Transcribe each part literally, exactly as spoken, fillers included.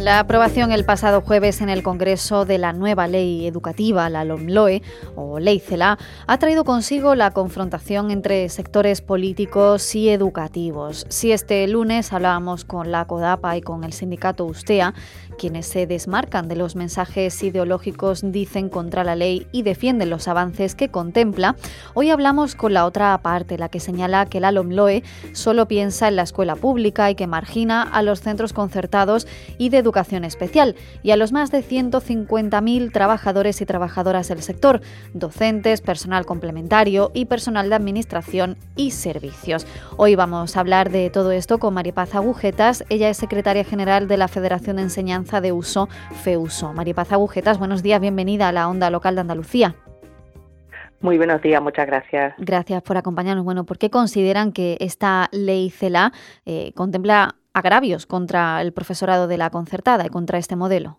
La aprobación el pasado jueves en el Congreso de la nueva ley educativa, la LOMLOE o Ley CELA, ha traído consigo la confrontación entre sectores políticos y educativos. Si este lunes hablábamos con la CODAPA y con el sindicato Ustea, quienes se desmarcan de los mensajes ideológicos, dicen contra la ley y defienden los avances que contempla, hoy hablamos con la otra parte, la que señala que la LOMLOE solo piensa en la escuela pública y que margina a los centros concertados y de educación especial y a los más de ciento cincuenta mil trabajadores y trabajadoras del sector, docentes, personal complementario y personal de administración y servicios. Hoy vamos a hablar de todo esto con María Paz Agujetas. Ella es secretaria general de la Federación de Enseñanza de Uso, FEUSO. María Paz Agujetas, buenos días, bienvenida a la Onda Local de Andalucía. Muy buenos días, muchas gracias. Gracias por acompañarnos. Bueno, ¿por qué consideran que esta ley CELA eh, contempla agravios contra el profesorado de la concertada y contra este modelo?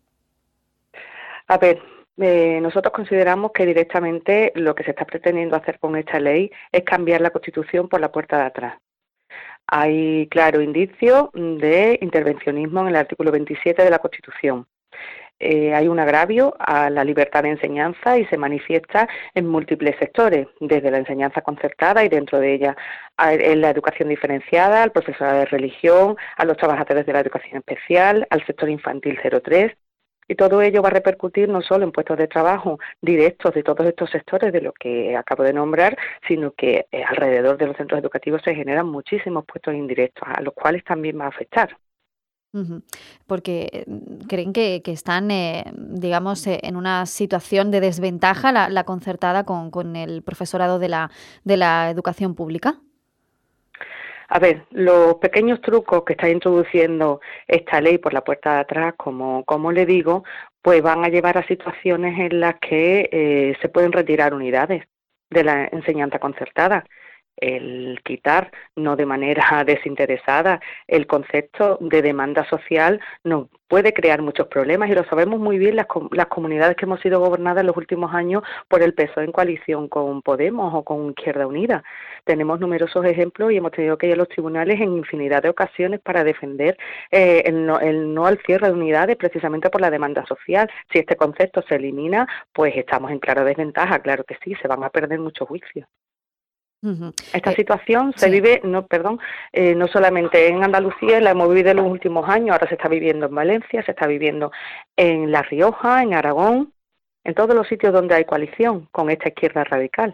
A ver, eh, nosotros consideramos que directamente lo que se está pretendiendo hacer con esta ley es cambiar la Constitución por la puerta de atrás. Hay claro indicio de intervencionismo en el artículo veintisiete de la Constitución. Eh, hay un agravio a la libertad de enseñanza y se manifiesta en múltiples sectores, desde la enseñanza concertada y dentro de ella a, en la educación diferenciada, al profesorado de religión, a los trabajadores de la educación especial, al sector infantil cero tres. Y todo ello va a repercutir no solo en puestos de trabajo directos de todos estos sectores de lo que acabo de nombrar, sino que eh, alrededor de los centros educativos se generan muchísimos puestos indirectos, a los cuales también va a afectar. Uh-huh. Porque creen que, que están, eh, digamos, eh, en una situación de desventaja la, la concertada con, con el profesorado de la, de la educación pública. A ver, los pequeños trucos que está introduciendo esta ley por la puerta de atrás, como, como le digo, pues van a llevar a situaciones en las que eh, se pueden retirar unidades de la enseñanza concertada. El quitar, no de manera desinteresada, el concepto de demanda social nos puede crear muchos problemas y lo sabemos muy bien las, las comunidades que hemos sido gobernadas en los últimos años por el P S O E en coalición con Podemos o con Izquierda Unida. Tenemos numerosos ejemplos y hemos tenido que ir a los tribunales en infinidad de ocasiones para defender eh, el, no, el no al cierre de unidades precisamente por la demanda social. Si este concepto se elimina, pues estamos en clara desventaja, claro que sí, se van a perder muchos juicios. Uh-huh. Esta eh, situación se sí. vive, no, perdón, eh, no solamente en Andalucía, la hemos vivido en los últimos años, ahora se está viviendo en Valencia, se está viviendo en La Rioja, en Aragón, en todos los sitios donde hay coalición con esta izquierda radical.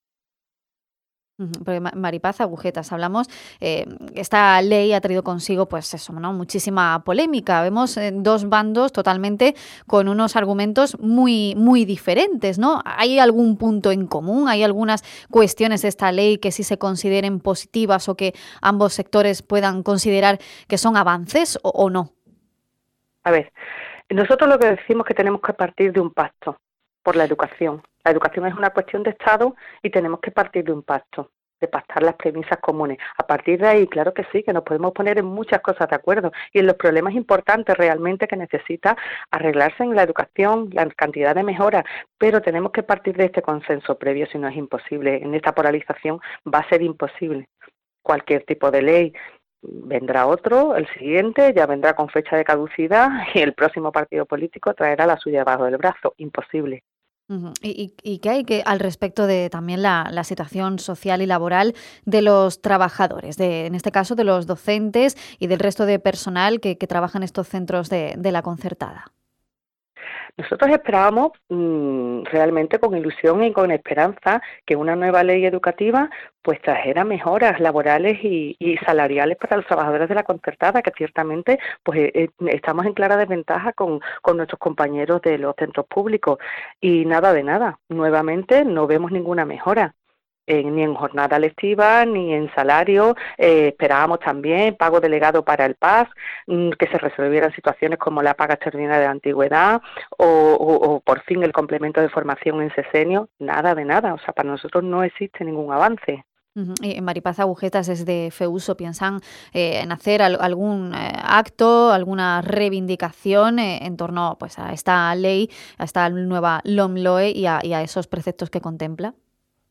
Porque María Paz Agujetas, hablamos, eh, esta ley ha traído consigo pues eso, ¿no? Muchísima polémica. Vemos eh, dos bandos totalmente con unos argumentos muy, muy diferentes, ¿no? ¿Hay algún punto en común? ¿Hay algunas cuestiones de esta ley que sí se consideren positivas o que ambos sectores puedan considerar que son avances o, o no? A ver, nosotros lo que decimos es que tenemos que partir de un pacto por la educación. La educación es una cuestión de Estado y tenemos que partir de un pacto, de pactar las premisas comunes. A partir de ahí, claro que sí, que nos podemos poner en muchas cosas de acuerdo y en los problemas importantes realmente que necesita arreglarse en la educación, la cantidad de mejoras, pero tenemos que partir de este consenso previo, si no es imposible. En esta polarización va a ser imposible. Cualquier tipo de ley, vendrá otro, el siguiente, ya vendrá con fecha de caducidad y el próximo partido político traerá la suya debajo del brazo. Imposible. Uh-huh. ¿Y, y, y qué hay que al respecto de también la, la situación social y laboral de los trabajadores, de, en este caso de los docentes y del resto de personal que, que trabaja en estos centros de, de la concertada? Nosotros esperábamos mmm, realmente con ilusión y con esperanza que una nueva ley educativa pues trajera mejoras laborales y, y salariales para los trabajadores de la concertada, que ciertamente pues eh, estamos en clara desventaja con, con nuestros compañeros de los centros públicos y nada de nada. Nuevamente no vemos ninguna mejora. Eh, ni en jornada lectiva, ni en salario. Eh, esperábamos también pago delegado para el P A S, mmm, que se resolvieran situaciones como la paga extraordinaria de antigüedad o, o, o por fin el complemento de formación en sesenio. Nada de nada, o sea, para nosotros no existe ningún avance. Uh-huh. Y María Paz Agujetas, desde FEUSO, ¿piensan eh, en hacer al, algún eh, acto, alguna reivindicación eh, en torno pues, a esta ley, a esta nueva LOMLOE y a, y a esos preceptos que contempla?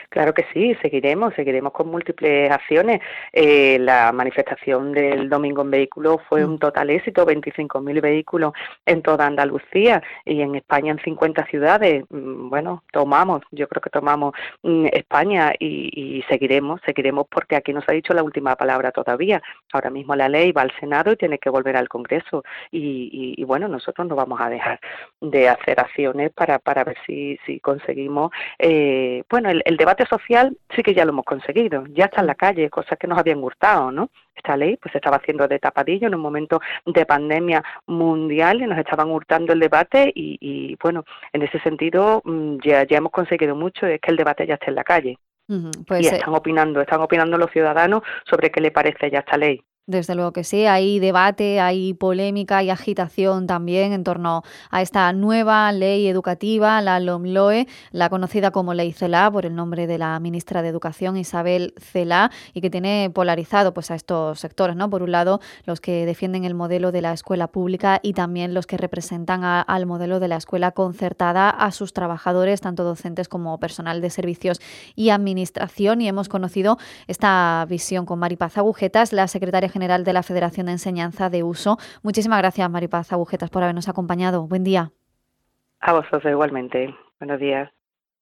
Claro que sí, seguiremos, seguiremos con múltiples acciones. Eh, la manifestación del domingo en vehículos fue Mm. un total éxito, veinticinco mil vehículos en toda Andalucía y en España en cincuenta ciudades. Mm, Bueno, tomamos, yo creo que tomamos mm, España y, y seguiremos, seguiremos porque aquí no se ha dicho la última palabra todavía. Ahora mismo la ley va al Senado y tiene que volver al Congreso y, y, y bueno, nosotros no vamos a dejar de hacer acciones para, para ver si, si conseguimos, eh, bueno, el, el debate social sí que ya lo hemos conseguido, ya está en la calle, cosas que nos habían gustado, ¿no? Esta ley pues se estaba haciendo de tapadillo en un momento de pandemia mundial y nos estaban hurtando el debate y, y bueno, en ese sentido mm, ya, ya hemos conseguido mucho, es que el debate ya está en la calle Ujú. y Pues eh, están opinando, están opinando los ciudadanos sobre qué le parece ya esta ley. desde luego que sí, hay debate, hay polémica, hay agitación también en torno a esta nueva ley educativa, la LOMLOE, la conocida como Ley Celaá por el nombre de la ministra de Educación, Isabel Celaá, y que tiene polarizado pues a estos sectores, ¿no? Por un lado, los que defienden el modelo de la escuela pública y también los que representan a, al modelo de la escuela concertada, a sus trabajadores, tanto docentes como personal de servicios y administración. Y hemos conocido esta visión con Mari Paz Agujetas, la secretaria general de la Federación de Enseñanza de Uso. Muchísimas gracias, Mari Paz Agujetas, por habernos acompañado. Buen día. A vosotros igualmente. Buenos días.